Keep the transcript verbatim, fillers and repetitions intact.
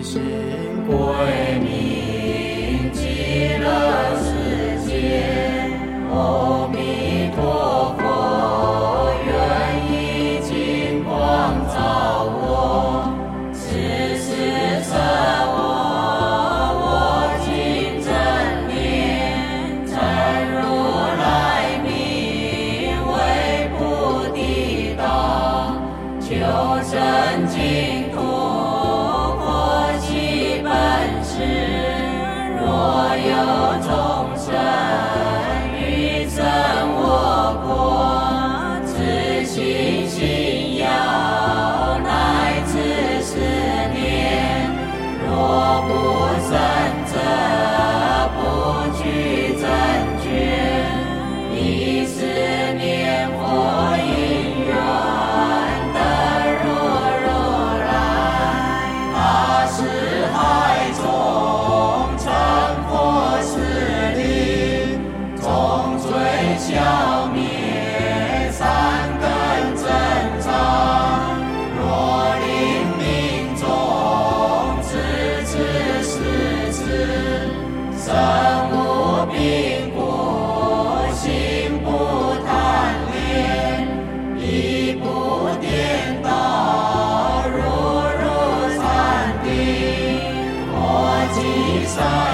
心归命极乐世界。阿弥陀佛，愿以金光照我，此时测我，我今正念，真如来名为菩提道，求生净土，佛其本事。若有众生欲生我国，自信信要乃至十年，若不生者，不具正觉，以十年佛因缘得入如来大士海中，成佛势力，终罪消灭，三根正常。若临命终，自此世次，身无病故，心不贪恋，亦不颠倒，如如禅定，佛即山。